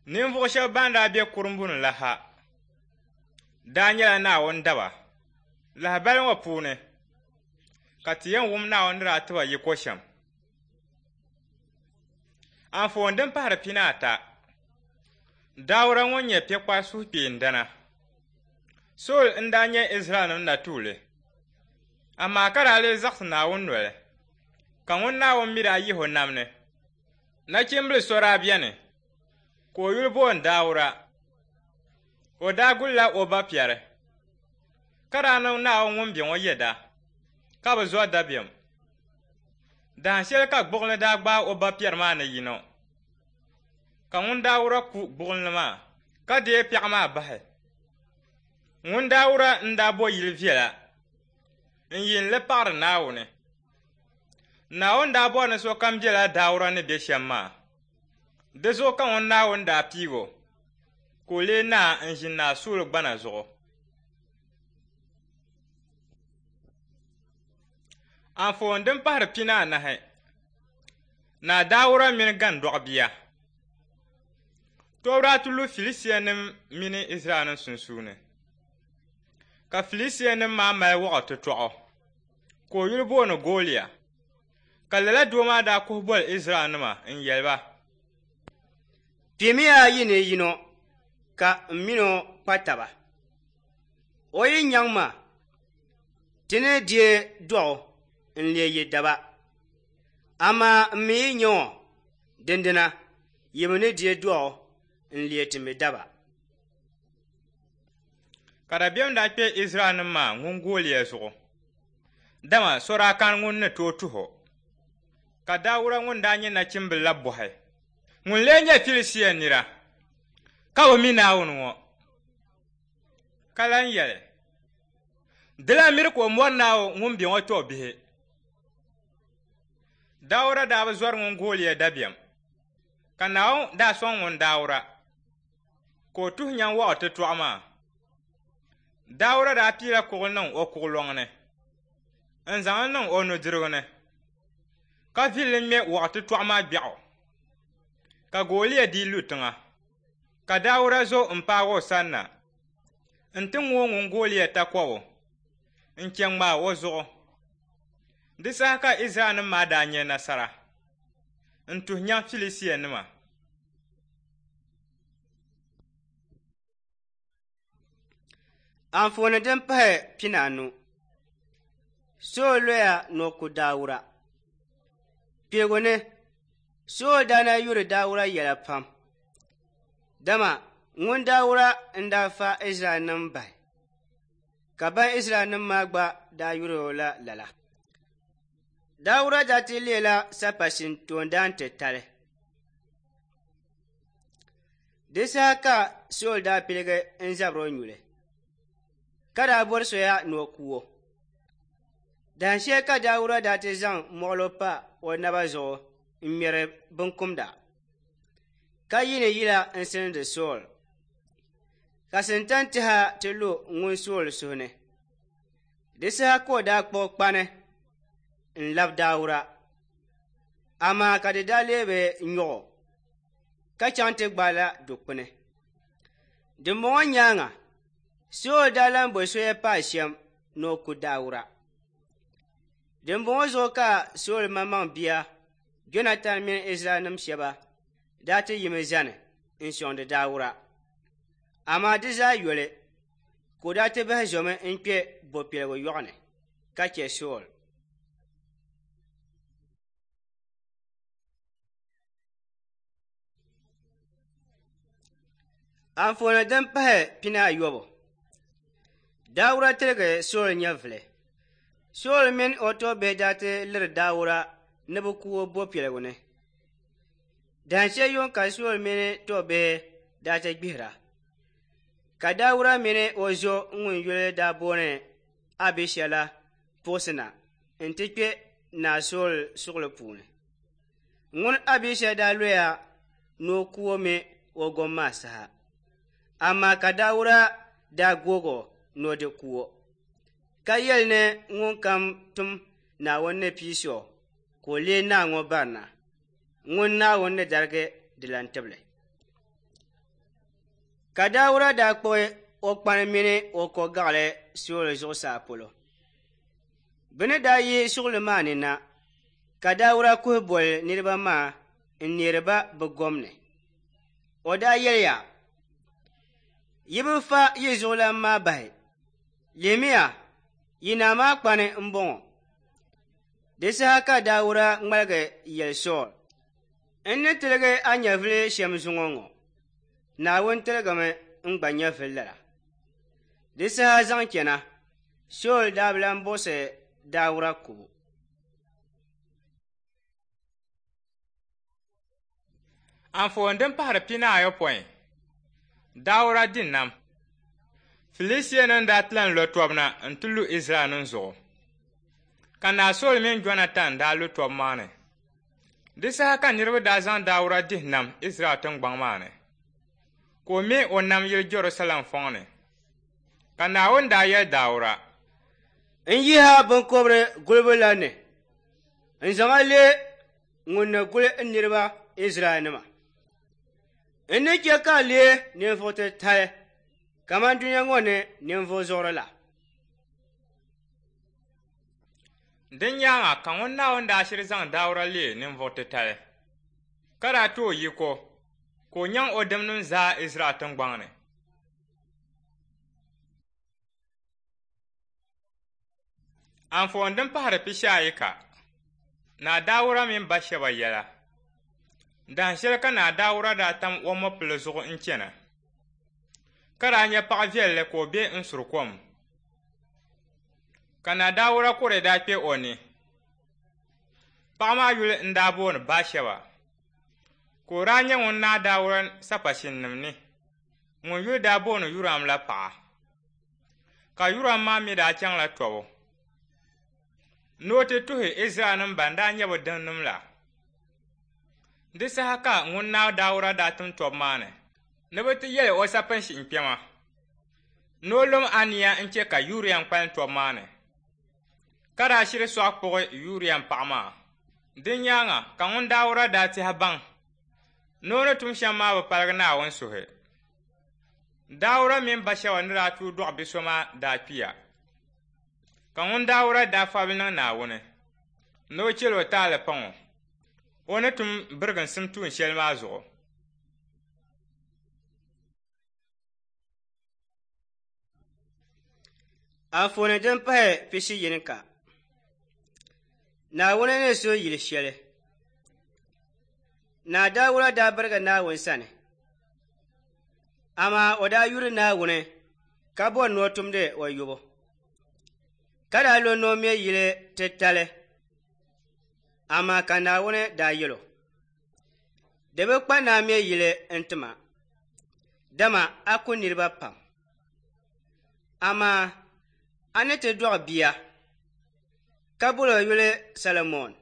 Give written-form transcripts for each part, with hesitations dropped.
Ninvuɣu shɛba ban daa be kurumbu ni la ha daa nyɛla Naawuni daba. Lahabali ŋɔ puuni ka ti yɛn wum Naawuni ni daa tiba yiko shɛm. Anfooni din pahiri pinaata. Daawura ŋun nyɛ piɛkpari suhukpeendana. Sool n-daa nyɛ Izraɛlnima na tuuli. Amaa ka daa lee zaɣisi Naawuni noli ka ŋun Naawuni mi daa yihi o nam ni. Nachimbili so daa beni ka o yuli booni Daawura. O daa gulila o ba piɛri ka daa niŋ Naawuni ŋun be ŋɔ yɛda ka bi zo dabiɛm. Dahin shɛli ka gbuɣinli daa gbaai o ba piɛri maa ni yino ka ŋun Daawura ku gbuɣinli maa ka deei piɛɣu maa bahi. Ŋun Daawura n-daa bo yili viɛla n-yini li paɣiri Naawuni. Naawuni daa bɔri ni sokam bela Daawura ni be shɛm maa. Di zuɣu ka ŋun Naawuni daa piigo ka o lee naa n-ʒi naasuuli gbana zuɣu. Anfooni din pahiri pinaanahi. Na Daawura mini gandɔɣu bia. Tobu daa tu lu Filisitiyanima mini Izraɛlnima sunsuuni. Ka Filisitiyanima maa mali wɔɣu titɔɣu ka o yuli booni Gooliya. Ka lala doo maa daa kuhi boli Izraɛlnima n-yɛli ba. Piimiya ayi ni yino ka m mini o kpa taba. O yi nyaŋ ma ti ni die dɔɣu n-lee yi daba. Amaa m mi yi nya o dindina yimi ni die dɔɣu n-lee ti mi daba. Ka dabiɛm daa kpe Izraɛlnima maa ŋun Gooliya zuɣu. Dama so daa kani ŋun ni tooi tuho. Ka Daawura ŋun daa nyɛ nachimbili la bɔhi. Ŋun lee nyɛ Filisitiya nira ka bi mi Naawuni ŋɔ. Ka lan yɛli. Dila miri ka o mɔri Naawuni ŋun be ŋɔ tɔɔ bihi. Daawura daa bi zɔri ŋun Gooliya dabiɛm. Ka Naawuni daa sɔŋ ŋun Daawura ka o tuhi nyaŋ wɔɣu titɔɣu maa. Daawura daa piila kuɣili niŋ o kuɣulɔŋ ni n-zaŋ li niŋ o nudirigu ni ka vili li ŋmɛ wɔɣu titɔɣu maa gbɛɣu. Ka Gooliya dii lu tiŋa. Ka Daawura zo m-paagi o sani na n-ti ŋooi ŋun Gooliya takɔbu n-che ŋmaai o zuɣu. Di saha ka Izraɛlnima maa daa nyɛ nasara n-tuhi nyaŋ Filisitiyanima. Anfooni din pahi pinaanu. Sool lɔya ni o ku Daawura. Piigu ni sool daa na yuri Daawura yɛla pam. Dama ŋun Daawura n-daa fa Izraɛlnima bahi. Ka ban Izraɛlnima maa gba daa yuri o la lala. Daawura daa ti leela sapashini toondaan titali. Di saha ka sool daa piligi n-zabiri o nyuli. Ka daa bɔri soya ni o kuo. Dahin shɛli ka Daawura daa ti zaŋ muɣilo pa o naba zuɣu n-ŋmɛri binkumda. Ka yini yila n-silindi Sool. Ka sintan tiha ti lu ŋun Sool suhu ni. Di saha ka o daa kpuɣi kpani n-labi Daawura. Amaa ka di daa leebe nyɔɣu ka chaŋ ti gbaala dukpuni. Dimbɔŋɔ nyaaŋa Sool daa lan bɔri soya paai shɛm ni o ku Daawura. Dimbɔŋɔ zuɣu ka Sool maŋmaŋ bia Jonatan mini Izraɛlnima shɛba daa ti yimi zani n-sɔŋdi Daawura. Amaa di zaa yɔli ka o daa ti bahi zomi n-kpe bopiligu yɔɣu ni ka che Sool. Anfooni din pahi pinaayɔbu. Daawura tiligi Sool nyɛvili. Sool mini o tɔbihi daa ti liri Daawura ni bɛ ku o bopiligu ni. Dahin shɛli yuŋ ka Sool mini tɔbihi daa ti gbihira. Ka Daawura mini o zo ŋun yuli daa booni Abisha la puɣisi na n-ti kpe naa Sool suɣuli puuni. Ŋun Abisha daa lɔya ni o ku o mi o gom maa saha. Amaa ka Daawura daa googo ni o di ku o. Ka yɛli ni ŋun kam tum Naawuni ni piisɔ ka o lee naa ŋɔ barina. Ŋun Naawuni ni darigi di lan tibili. Ka Daawuda daa kpuɣi o kpani mini o ko gaɣali suɣuli zuɣusaa polo. Bɛ ni daa yi suɣuli maa ni na, ka Daawuda kuhi boli niriba maa n-neeri ba bɛ gomni. O daa yɛliya, yi bɛ fa yi zuɣulan maa bahi. Lihimiya, yi naa maa kpani m-bɔŋɔ. Di saha ka Daawuda ŋmaligi yɛli Sɔɔl. N ni tiligi a nyɛvili shɛm zuŋɔ ŋɔ. Naawuni tiligimi n-gba nyɛvili lala. Di saha zaŋ chana, Sɔɔl daa bi lan buɣisi Daawuda kubu. Anfooni din pahari pinaayɔpɔin. Daawuda dinam. Filisitiyanim daa tilan lo tɔbina n-ti lu Izraɛlnim zuɣu. Ka naa Sɔɔl mini Jonatan daa lu tɔb maa ni. Di saha ka niriba daa zaŋ Daawuda dihi nam Izraɛl tiŋgbaŋ maa ni. Ka o me o nam yili Jerusalem fɔŋ ni. Ka Naawuni daa yɛli Daawuda. N yiha binkɔbiri gulibu la ni. N zaŋa le ŋun ni guli n niriba Izraɛlnima. N ni chɛ ka a le ninvuɣu titali kaman dunia ŋɔ ni ninvuɣu zuɣuri la. Din nyaaŋa ka ŋun Naawuni daa shiri zaŋ Daawuda le ninvuɣu titali. Ka daa ti o yiko, ka o nyaŋ o dimnim zaa Izraɛl tiŋgbaŋ ni. Anfooni din pahari pishaayi ka, naa Daawuda mini Basheba yɛla. Dahin shɛli ka naa Daawuda daa tam o mɔpili zuɣu n-chana. Ka daa nyɛ paɣa viɛlli ka o be n-suri kom. Ka naa Daawuda kɔre daa kpe o ni. Paɣa maa yuli n-daa booni Basheba. Ka o daa nyɛ ŋun naa Daawuda sapashinnim ni. Ŋun yuli daa booni Yuram la paɣa. Ka Yuram maa mi daa chaŋ la tɔbu. Ni o ti tuhi Izraɛlnim ban daa nyɛ bɛ dinnim la. Di saha ka ŋun naa Daawuda daa tim tɔbu maa ni. Ni bɛ ti yɛli o sapinshihi kpɛma. Ni o lum aniya n-chɛ ka Yuriyam kpalim tɔbu maa ni. Ka daa shiri sɔɣu kpuɣi Yuriyam paɣa maa. Din nyaaŋa ka ŋun Daawuda daa tiha baŋ. Ni o ni tum shɛm maa bɛ paligi Naawuni suhi. Daawuda mini Basheba ni daa tuui dɔɣi biso maa daa kpiya. Ka ŋun Daawuda daa fabi niŋ Naawuni. Ni o chɛli o taali paŋɔ. O ni tum birigin sim tuun shɛli maa zuɣu. Anfooni din pahi pishi yini ka. Naawuni ni so yili shɛli. Naa Daawuda daa birigi Naawuni sani. Amaa o daa yuri Naawuni ka bɔri ni o tumdi o yubu. Ka daa lo ni o me yili titali. Amaa ka Naawuni daa yɛlo. Di bi kpa naa me yili n-tima. Dama a ku niriba pam. Amaa a ni ti dɔɣi bia. Ka boli o yuli Salomon.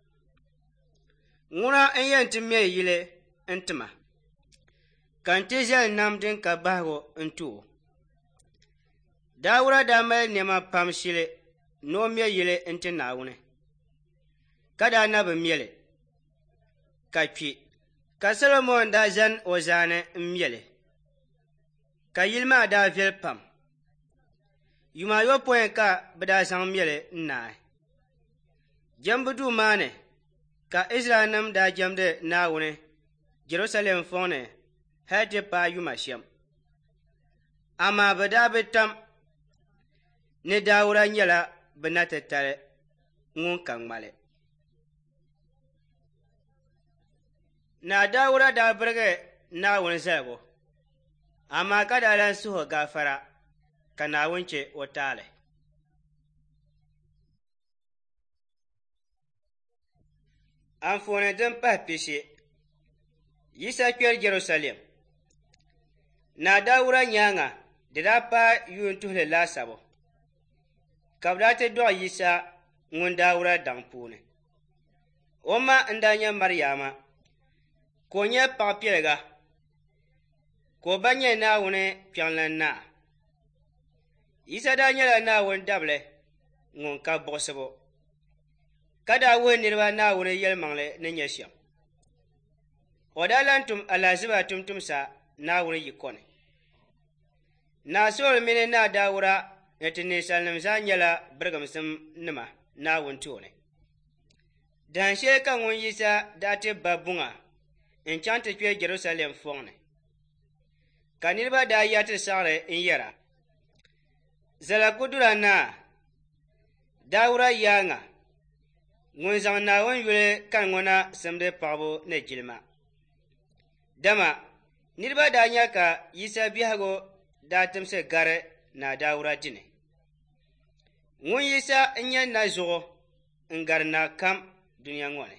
Ŋuna n-yɛn ti me yili n-tima. Ka n-ti zɛli nam din ka bahigu n-tu o. Daawuda daa mali nɛma pam shili ni o me yili n-ti Naawuni. Ka daa na bi meli. Ka kpi. Ka Salomon daa zani o zaani m-meli. Ka yili maa daa viɛli pam. Yuma yɔpɔin ka bɛ daa zaŋ meli n-naai. Jɛmbu duu maa ni ka Izraɛlnim daa jɛmdi Naawuni Jerusalem fɔŋ ni hali ti paai yuma shɛm. Amaa bɛ daa bi tam ni Daawuda nyɛla bɛ na titali ŋun ka ŋmali. Naa Daawuda daa birigi Naawuni zaligu. Amaa ka daa lan suhi gaafara ka Naawuni che o taali. Anfooni din pahi pishi. Yisa kpɛri Jerusalem. Naa Daawuda nyaaŋa di daa paai yuun tuhili laasabu. Ka bɛ daa ti dɔɣi Yisa ŋun Daawuda daŋ puuni. O ma n-daa nyɛ Maryaama. Ka o nyɛ paɣa piɛliga. Ka o ba nyɛ Naawuni kpiɔŋlana naa. Yisa daa nyɛla Naawuni dabili ŋun ka buɣusibu. Ka daa wuhi niriba Naawuni yɛlimaŋli ni nyɛ shɛm. O daa lan tum alaziba tumtumsa Naawuni yiko ni. Na Saul mini na Dawura ni ti ninsalinima zaa nyɛla birigimsim-nima Naawuni tooni. Dahinshee ka ŋun yisa daa ti ba buŋa n-chaŋ ti kpe Jerusalem fɔŋni. Ka niriba daa yariti saɣiri n-yɛra. Zala ku duri anahi, Dawura yaaŋa, ŋun zaŋ Naawuni yuli kani ŋɔ na simdi paɣibu ni jilima. Dama, niriba daa nya ka yisa biɛhigu daa timsi gari na Dawura dini. Ŋun yisa n-nyɛ na zuɣu n-gari na kam duniya ŋɔ ni.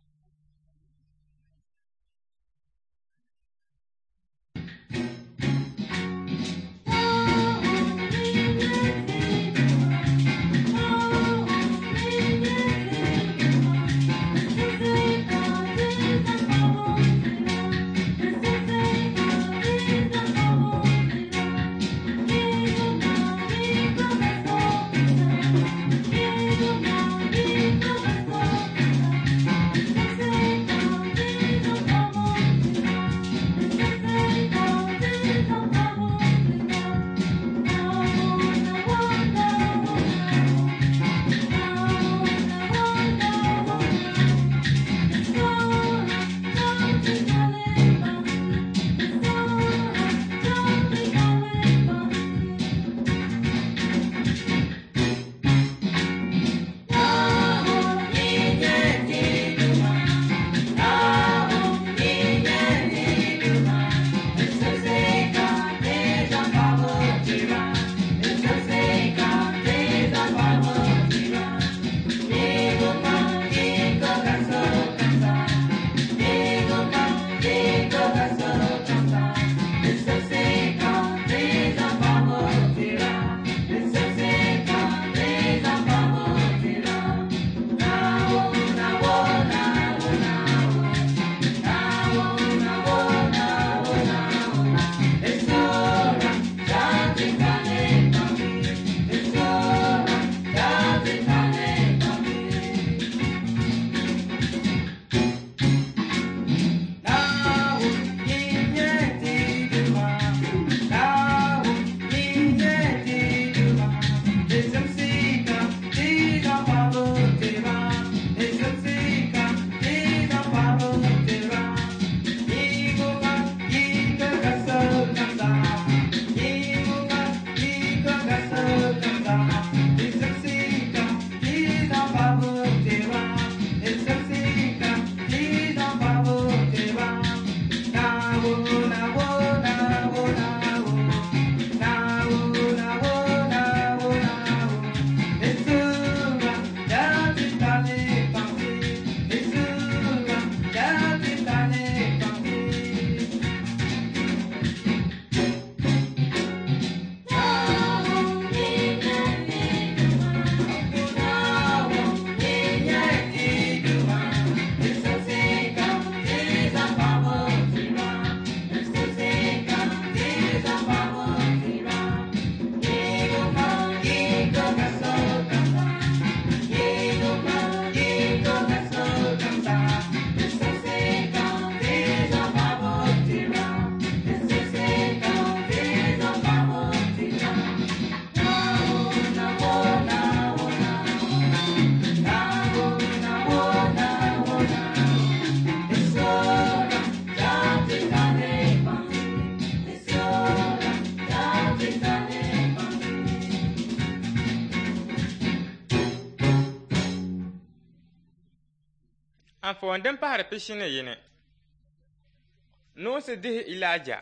Anfooni din pahari pishi ni yini. Nuɣusi dihi Ilaija.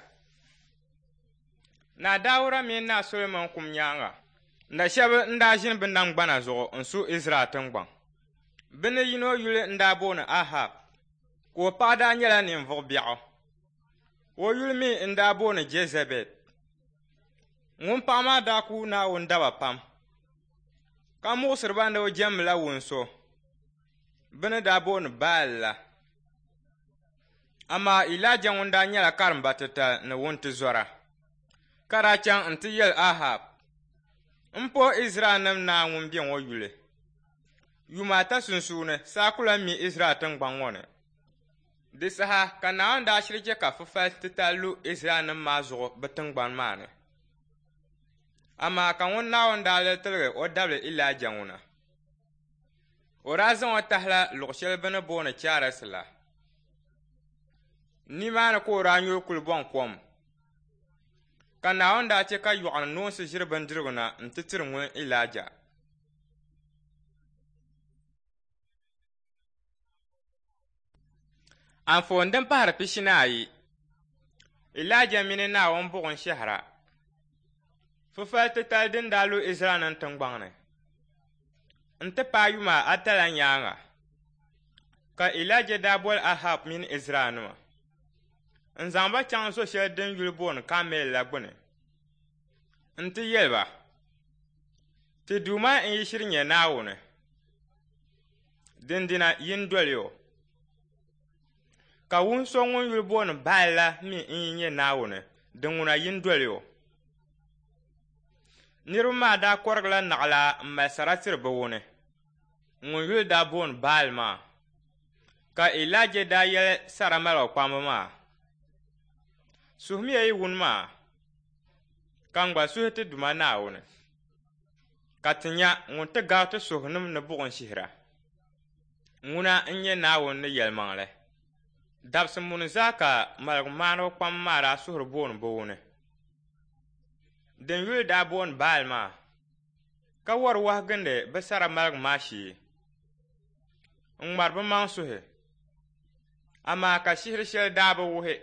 Na Dawura mini na Solomon kum nyaaŋa. Na shɛba n-daa ʒini bɛ nangbana zuɣu n-su Izraɛl tiŋgbaŋ. Bɛ ni yino yuli n-daa booni Ahab, ka o paɣa daa nyɛla ninvuɣ' biɛɣu. O yuli mi n-daa booni Jezebel. Ŋun paɣa maa daa ku Naawuni daba pam, ka muɣisiri ba ni o jɛmmila wunso. Bɛ ni daa booni Baal la. Amaa Ilaija ŋun daa nyɛla karimba titali ni wuntizɔra, ka daa chaŋ n-ti yɛli Ahab, m-po Izraɛlnima naa ŋun be ŋɔ yuli. Yuma ata sunsuuni saa ku lan mi Izraɛl tiŋgbaŋ ŋɔ ni. Di saha ka Naawuni daa shiri che ka fufali titali lu Izraɛlnima maa zuɣu bɛ tiŋgbani maa ni. Amaa ka ŋun Naawuni daa li tiligi o dabili Ilaija ŋuna. O daa zaŋ o tahila luɣu shɛli bɛ ni booni Chaarɛsi la. Nimaani ka o daa nyuri kuli bɔŋ kom. Ka Naawuni daa chɛ ka yɔɣuni noonsi ʒiri bindirigu na n-ti tiri ŋun Ilaija. Anfooni din pahari pishinayi. Ilaija mini Naawuni buɣum shɛhira. Fufali titali din daa lu Izraɛlnima tiŋgbaŋni. N-ti paai yuma ata la nyaaŋa. Ka Ilaija daa boli Ahab mini Izraɛlnima. N-zaŋ ba chaŋ so shɛli din yuli booni Kamel la gbuni. N-ti yɛli ba. Ti Duuma n-yishiri nyɛ Naawuni. Dindina yin doli o. Ka wun so ŋun yuli booni Baal la mi n-nyɛ Naawuni. Di ŋuna yin doli o. Niriba maa daa kɔrigila naɣila m-mali saratiri bɛ wuni. Ŋun yuli daa booni Baal maa. Ka Ilaija daa yɛli sara maligu kpamba maa. Suhimiya yi wuni maa. Ka gba suhi ti Duma Naawuni. Ka ti nya ŋun ti gabi ti suhunim ni buɣum shihira. Ŋuna n-nyɛ Naawuni ni yɛlimaŋli. Dabsimuni zaa ka maligu maaniba kpamba maa daa suhiri booni bɛ wuni. Din yuli daa booni Baal maa. Ka wari wahu gindi bɛ sara maligu maa shee. N-ŋmari bɛ maŋ suhi. Amaa ka shihiri shɛli daa bɛ wuhi.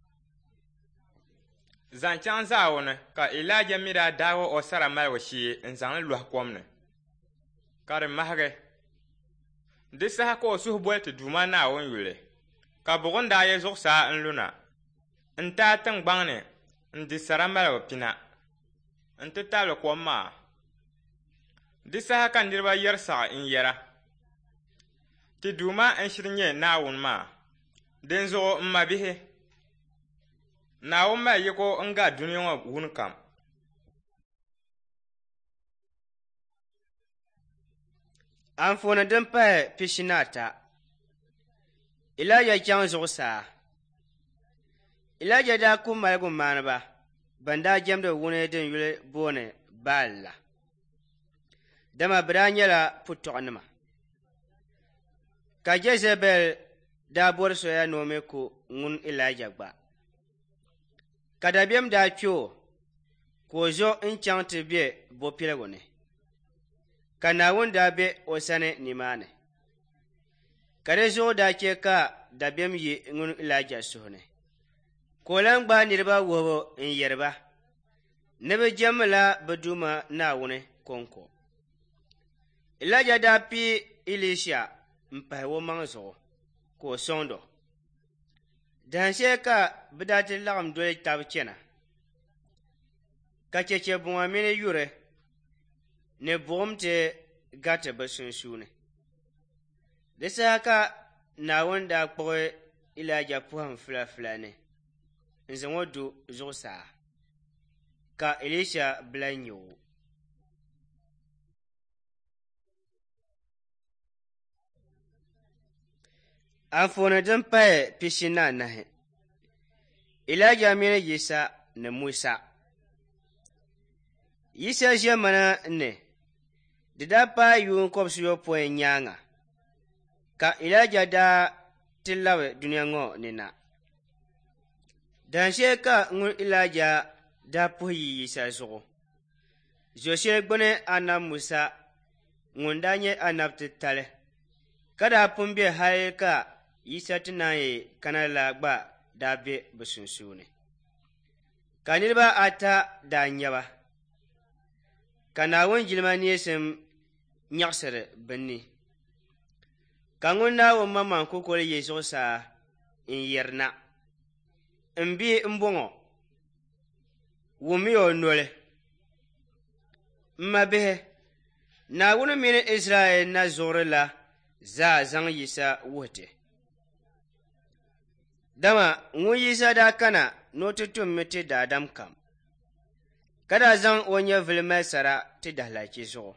Zaŋchaŋ Zaawuni ka Ilaija mi daa daagi o sara maligu shee n-zaŋ li lɔhi kom ni. Ka di mahigi. Di saha ka o suhu boli ti Duuma Naawuni yuli. Ka buɣum daa ye zuɣusaa n-luna. N-taai tiŋgbaŋni n-di sara maligu pina. N-ti tabili kom maa. Di saha ka niriba yɛri saɣi n-yɛra. Ti Duuma n-shiri nyɛ Naawuni maa. Dinzuɣu m-ma bihi. Naawuni mali yiko n-ga duniya ŋɔ wuni kam. Anfooni din pahi pishinaata. Ilaija chaŋ zuɣusaa. Ilaija daa ku maligu maaniba ban daa jɛmdi wuni din yuli booni Baal la. Dama bɛ daa nyɛla putɔɣinima. Ka Jezebel daa bɔri soya ni o mi ku ŋun Ilaija gba. Ka dabiɛm daa kpe o ka o zo n-chaŋ ti be bopiligu ni. Ka Naawuni daa be o sani nimaani. Ka di zuɣu daa chɛ ka dabiɛm yi ŋun Ilaija suhu ni. Ka o lan gbaai niriba wuhibu n-yɛri ba. Ni bɛ jɛmmila bɛ Duuma Naawuni kɔŋko. Ilaija daa pii Elisha m-pahi o maŋa zuɣu ka o sɔŋdo. Dahinshɛli ka bɛ daa ti laɣim doli taba chana. Ka chɛchɛbuŋa mini yuri ni buɣum ti gariti bɛ sunsuuni. Di saha ka Naawuni daa kpuɣi Ilaija pɔhim fulafula ni n-zaŋ o du zuɣusaa. Ka Elisha bila nyɛ o. Anfooni din pahi pishinaanahi. Ilaija mini Yisa ni Musa. Yisa ʒemana ni. Di daa paai yuun kɔbisiyɔpɔin nyaaŋa. Ka Ilaija daa ti labi duniya ŋɔ ni na. Dahinshɛli ka ŋun Ilaija daa puhi yi Yisa zuɣu. Zo'shɛli gbuni anabi Musa ŋun daa nyɛ anabi titali. Ka daa pun be hali ka Yisa ti naan yi kana la gba daa be bɛ sunsuuni. Ka niriba ata daa nyɛba. Ka Naawuni jilima neesim nyaɣisiri bɛ ni. Ka ŋun Naawuni maŋmaŋ kukuli yi zuɣusaa n-yirina. N-bi m-bɔŋɔ. Wumi o noli. M-ma bihi. Naawuni mini Izraɛl na zuɣuri la zaa zaŋ Yisa wuhiti. Dama ŋun Yisa daa kana ni o ti tummi ti daadam kam. Ka daa zaŋ o nyɛvili mali sara ti dahilachi zuɣu.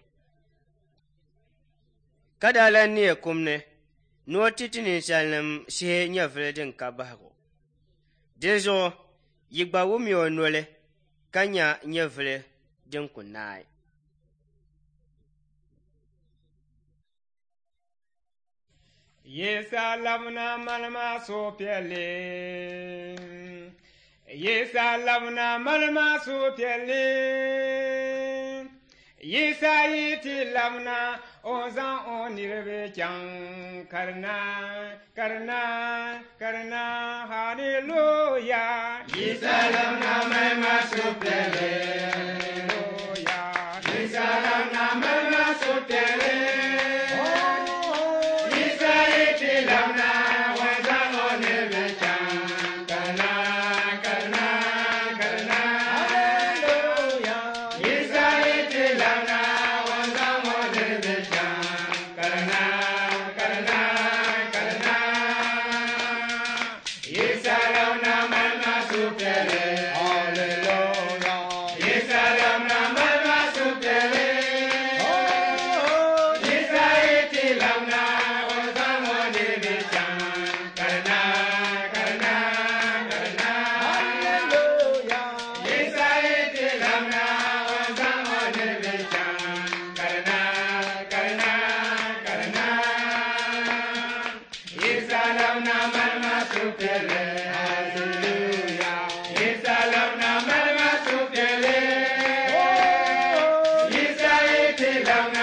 Ka daa lan neɛ kum ni o ti ti ninsalinima shihi nyɛvili din ka bahigu. Dinzuɣu yi gba wumi o noli ka nya nyɛvili jin kunnaai. Yesa lamna malma so piele. Yesa lamna malma so piele. Yesa yiti lamna ozan onirbe chang karna karna karna hallelujah. Yesa lamna malma so piele. Yesa lamna malma so piele. Down